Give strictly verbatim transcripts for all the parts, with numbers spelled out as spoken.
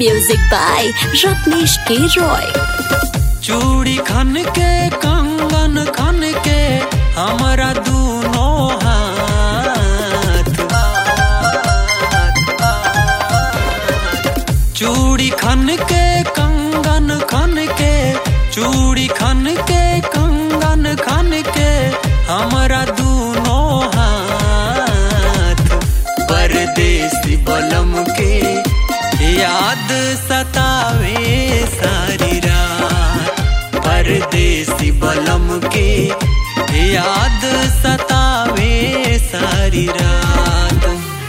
Music by Ratnesh K. Roy. चूड़ी खन के कंगन खन के हमारा दोनों हाथ, चूड़ी खन के कंगन खन के चूड़ी खन के कंगन खन के हमारा दोनों हाथ, परदेसी बलम के याद सतावे सारी रात, परदेसी बलम के याद सतावे सारी रात।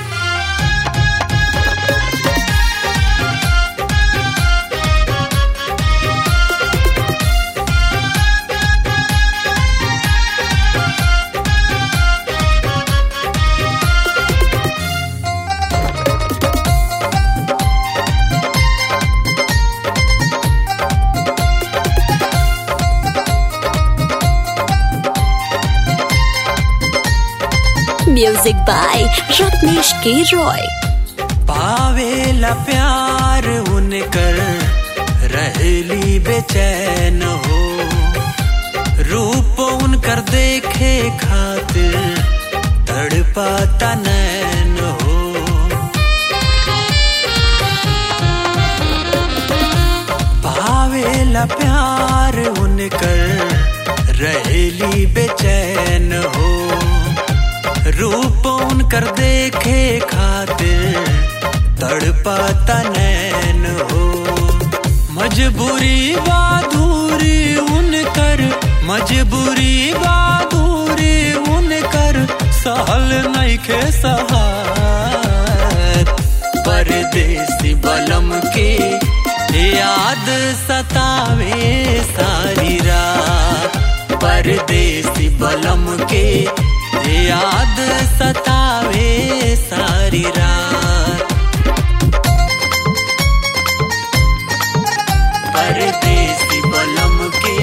Music by Ratnesh K. Roy. पावेला प्यार उनकर रहली बेचैन हो, रूप उनकर देखे खातिर तड़पाता नैन हो। पावेला प्यार उनकर रहली बेचैन हो, रूप उनकर देखे खातिर तड़पाता नैन हो। मजबूरी बाधूरी उनकर मजबूरी बाधूरी उनकर सहल नइखे सहात, परदेसी बलम के याद सतावे सारी रात, परदेसी बलम के याद सतावे सारी रात, परदेसी बलम के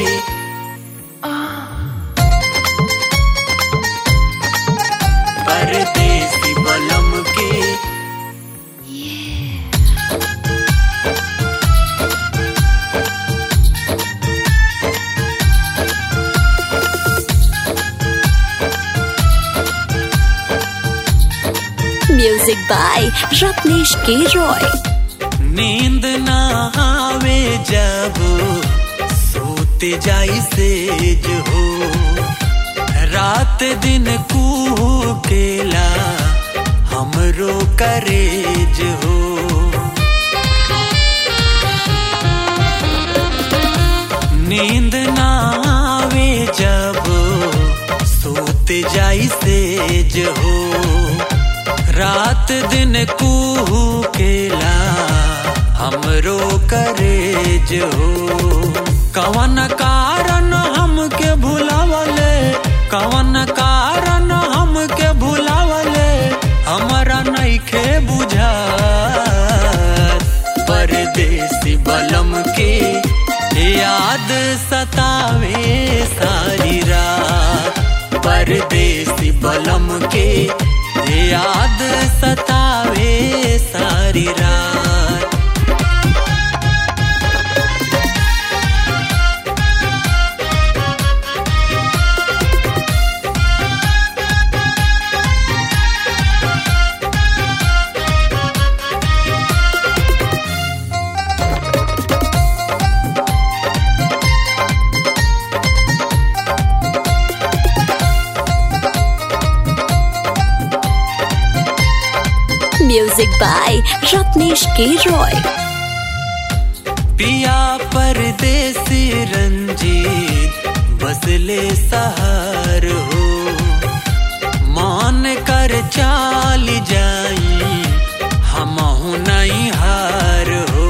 परदेसी बलम के Music by Ratnesh K. Roy. नींद ना आवे जब सोते जाई सेज हो, रात दिन कूकेला हमरो करेज हो। नींद ना आवे जब सोते जाई सेज हो, रात दिन कूकेला हमरो करेज हो। कवन कारण हमके भुलावले कवन कारण हमके भुलावले हमारा नइखे बुझात, परदेसी बलम के याद सतावे सारी रात, परदेसी बलम के याद सतावे सारी रात। Music by Ratnesh K. Roy. पिया परदेसी रंजीत बसले सहार हो, मान कर चाल जाई हमहु नहीं हार हो।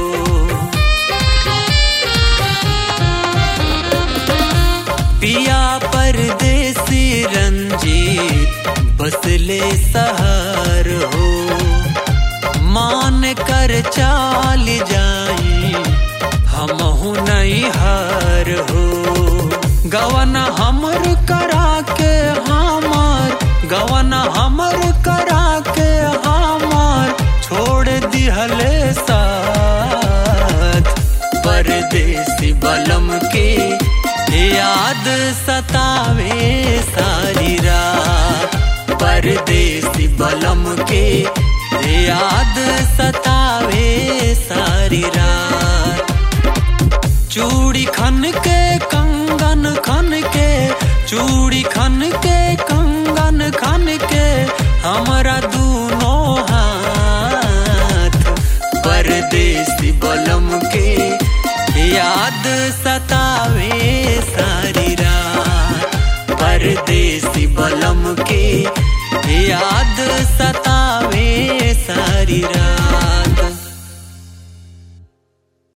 पिया परदेसी रंजीत बसले सहार हो, मान कर चाल जाई हमहु नहीं हार हो। गवन हमर करा के हमार गवन हमर करा के हमार छोड़ दिहले सा परदेसी बलम के याद सतावे सारी रात। परदेसी बलम के याद सतावे सारी रात। चूड़ी खन के कंगन खन के, चूड़ी खन के कंगन खन के हमरा दूनों हाथ। परदेसी बलम के याद सतावे सारी रात। परदेसी बलम के याद सतावे सारी रात।